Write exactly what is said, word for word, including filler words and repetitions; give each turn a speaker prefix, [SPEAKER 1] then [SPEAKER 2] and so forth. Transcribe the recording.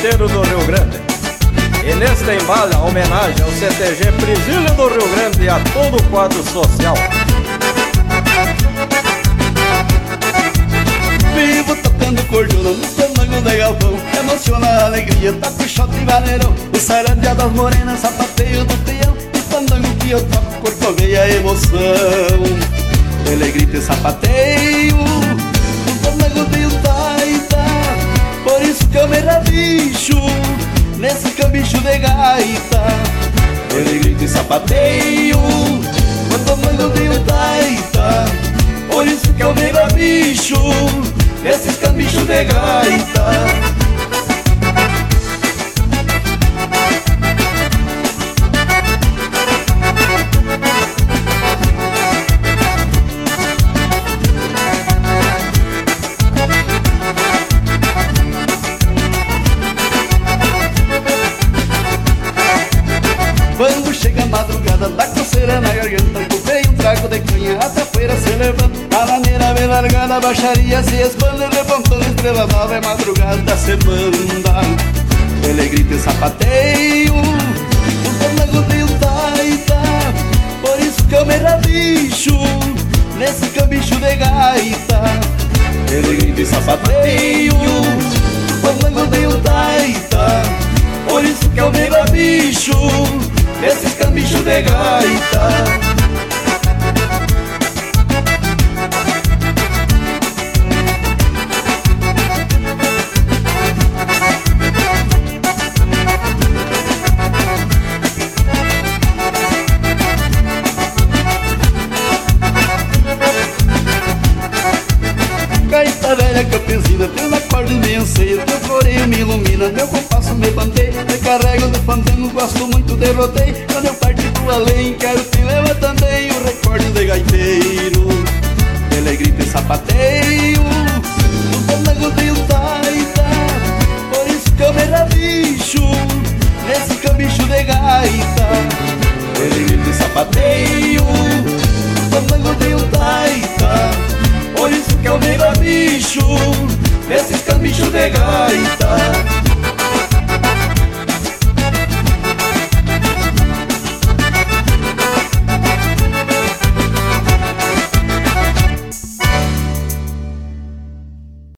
[SPEAKER 1] Cruzeiro do Rio Grande. E nesta embala, homenagem ao C T G Presílio do Rio Grande e a todo o quadro social.
[SPEAKER 2] Vivo tocando cordona no fandango de galpão, emociona a alegria, tá com shot e vaneirão. O sarandeado das morenas, sapateio do peão, e fandango que eu toco, corcoveia a emoção. Ele grita e sapateio, o fandango de Utaita, por isso que eu me rabicho nesse cambicho de gaita. Ele grita e sapateio, o fandango de Utaita, por isso que eu me rabicho esses cambichos de gaita. Quando chega a madrugada, dá coceira na garganta, comprei um trago de canha, até a feira se levanta. A maneira bem largada, a baixaria se expande, levantando estrela nova, é madrugada se manda. Ele grita e sapateio, o fandango de Utaita, por isso que eu me rabicho nesse cambicho de gaita. Ele grita e sapateio, o fandango de Utaita, por isso que eu me rabicho esses cambichos de gaita. Gaita velha campesina, tem na corda meio ceia, teu floreio me ilumina, meu compasso me bandeia, me carrego do fandango, gosto muito de rodeio. Quando eu parti pro além, quero te levar também o recorde de gaiteiro. Ele grita e sapateio, o fandango de Utaita, por isso que eu me rabicho nesse cambicho de gaita. Ele grita e sapateio, o fandango de Utaita, por isso que eu me rabicho nesses cambichos de gaita.